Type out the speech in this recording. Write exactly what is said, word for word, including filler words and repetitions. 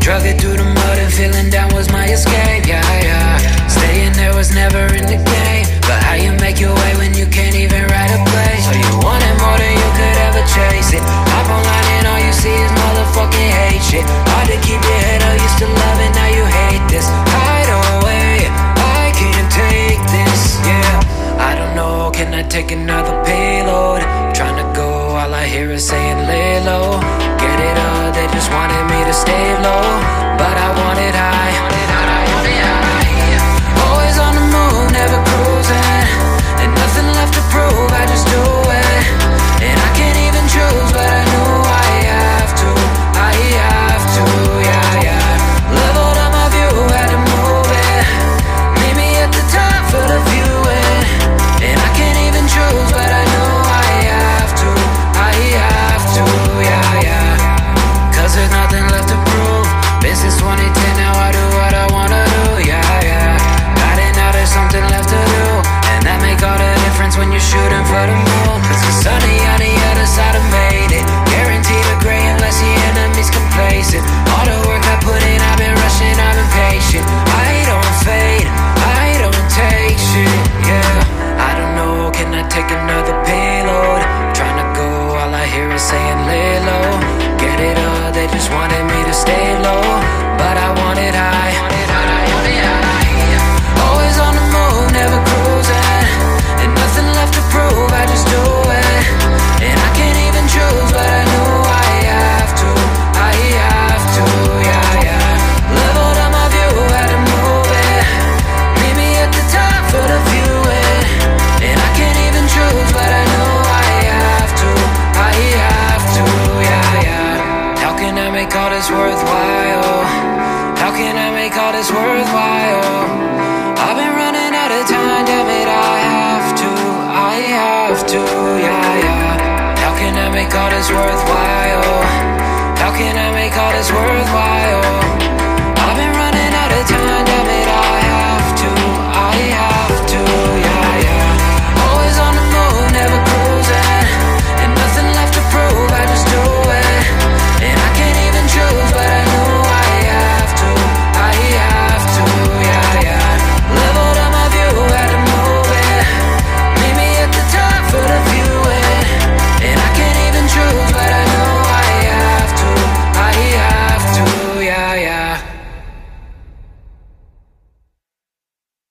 Drug it through the mud and feeling down was my escape, yeah, yeah. Staying there was never in the game, but how you make your way when you can't even write a play? So you wanted more than you could ever chase it. Hop online and all you see is motherfucking hate shit. Hard to keep your head up, used to love it, now you hate this. Hide away, I can't take this, yeah. I don't know, can I take another payload? Trying to go, all I hear is saying lay low. Get it up, they just wanted me to stay low, but I want it high. Always on the move, never cruising, and nothing left to prove, I just do it. And I can't even choose, but I know I have to, I have to, yeah, yeah. Leveled up my view, had to move it. Meet me at the top for the viewing. And I can't even choose, but I know I have to, I have to, yeah, yeah. Cause there's nothing left to prove. Been since twenty ten, now I do what I wanna do, yeah, yeah. Got it, now there's something left to do, and that make all the difference when you're shooting for the moon. Cause the sunny on the other side, I made it. Guaranteed a gray unless the enemy's complacent. All the work I put in, I've been rushing, I've been patient. I don't fade, I don't take shit, yeah. I don't know, can I take another payload? Trying to go, all I hear is saying lay low. Get it up, they just wanted me to stay low, but I want it high. Always on the move, never cruising, and nothing left to prove, I just do it. And I can't even choose, but I know I have to, I have to, yeah, yeah. Leveled up my view, had to move it. Meet me at the top for the viewing. And I can't even choose, but I know I have to, I have to, yeah, yeah. How can I make all this worthwhile? How can I make all this worthwhile? I've been running out of time, damn it, I have to, I have to, yeah, yeah. How can I make all this worthwhile? How can I make all this worthwhile?